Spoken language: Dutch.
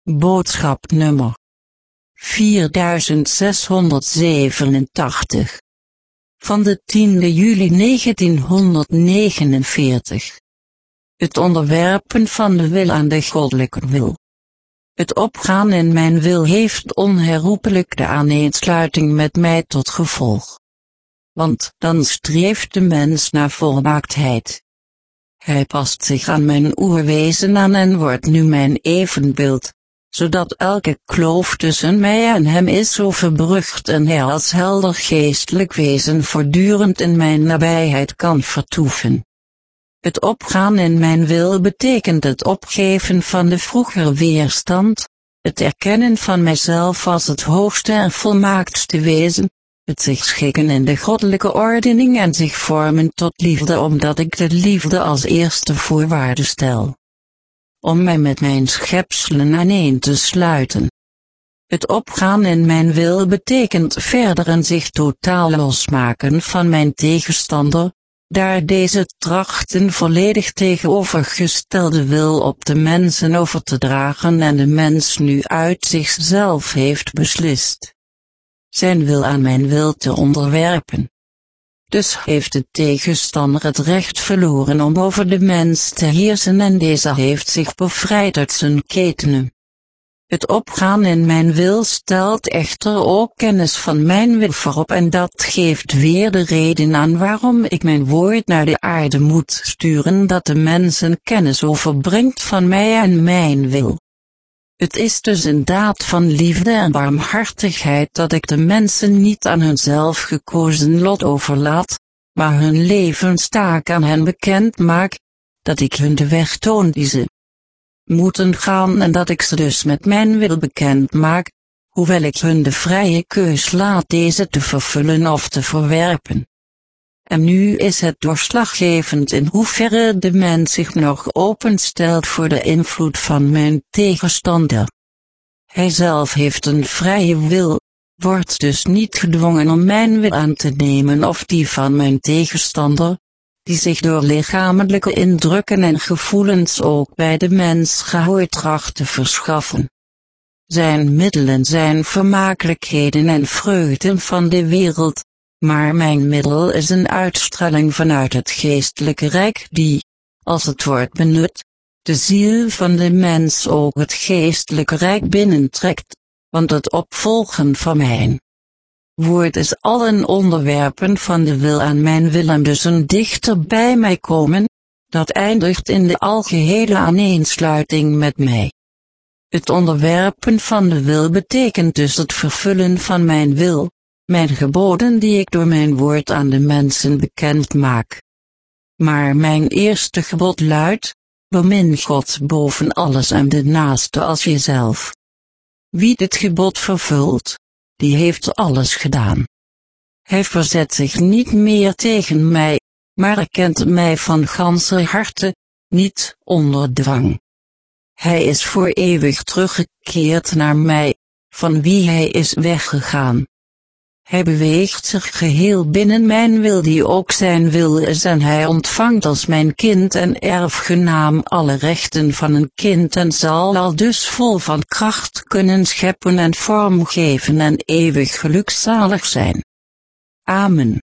Boodschap nummer 4687 van de 10e juli 1949. Het onderwerpen van de wil aan de goddelijke wil. Het opgaan in mijn wil heeft onherroepelijk de aaneensluiting met mij tot gevolg. Want dan streeft de mens naar volmaaktheid. Hij past zich aan mijn oerwezen aan en wordt nu mijn evenbeeld, zodat elke kloof tussen mij en hem is overbrugd en hij als helder geestelijk wezen voortdurend in mijn nabijheid kan vertoeven. Het opgaan in mijn wil betekent het opgeven van de vroegere weerstand, het erkennen van mijzelf als het hoogste en volmaaktste wezen, het zich schikken in de goddelijke ordening en zich vormen tot liefde omdat ik de liefde als eerste voorwaarde stel. Om mij met mijn schepselen aaneen te sluiten. Het opgaan in mijn wil betekent verder een zich totaal losmaken van mijn tegenstander, daar deze trachten volledig tegenovergestelde wil op de mensen over te dragen en de mens nu uit zichzelf heeft beslist zijn wil aan mijn wil te onderwerpen. Dus heeft de tegenstander het recht verloren om over de mens te heersen en deze heeft zich bevrijd uit zijn ketenen. Het opgaan in mijn wil stelt echter ook kennis van mijn wil voorop en dat geeft weer de reden aan waarom ik mijn woord naar de aarde moet sturen dat de mensen kennis overbrengt van mij en mijn wil. Het is dus een daad van liefde en barmhartigheid dat ik de mensen niet aan hunzelf gekozen lot overlaat, maar hun levenstaak aan hen bekend maak, dat ik hun de weg toon die ze moeten gaan en dat ik ze dus met mijn wil bekend maak, hoewel ik hun de vrije keus laat deze te vervullen of te verwerpen. En nu is het doorslaggevend in hoeverre de mens zich nog openstelt voor de invloed van mijn tegenstander. Hij zelf heeft een vrije wil, wordt dus niet gedwongen om mijn wil aan te nemen of die van mijn tegenstander, die zich door lichamelijke indrukken en gevoelens ook bij de mens gehoor tracht te verschaffen. Zijn middelen zijn vermakelijkheden en vreugden van de wereld, maar mijn middel is een uitstraling vanuit het geestelijke rijk die, als het wordt benut, de ziel van de mens ook het geestelijke rijk binnentrekt, want het opvolgen van mijn woord is al een onderwerpen van de wil aan mijn wil en dus een dichter bij mij komen, dat eindigt in de algehele aaneensluiting met mij. Het onderwerpen van de wil betekent dus het vervullen van mijn wil, mijn geboden die ik door mijn woord aan de mensen bekend maak. Maar mijn eerste gebod luidt, bemin God boven alles en de naaste als jezelf. Wie dit gebod vervult, die heeft alles gedaan. Hij verzet zich niet meer tegen mij, maar erkent mij van ganser harte, niet onder dwang. Hij is voor eeuwig teruggekeerd naar mij, van wie hij is weggegaan. Hij beweegt zich geheel binnen mijn wil die ook zijn wil is en hij ontvangt als mijn kind en erfgenaam alle rechten van een kind en zal al dus vol van kracht kunnen scheppen en vormgeven en eeuwig gelukzalig zijn. Amen.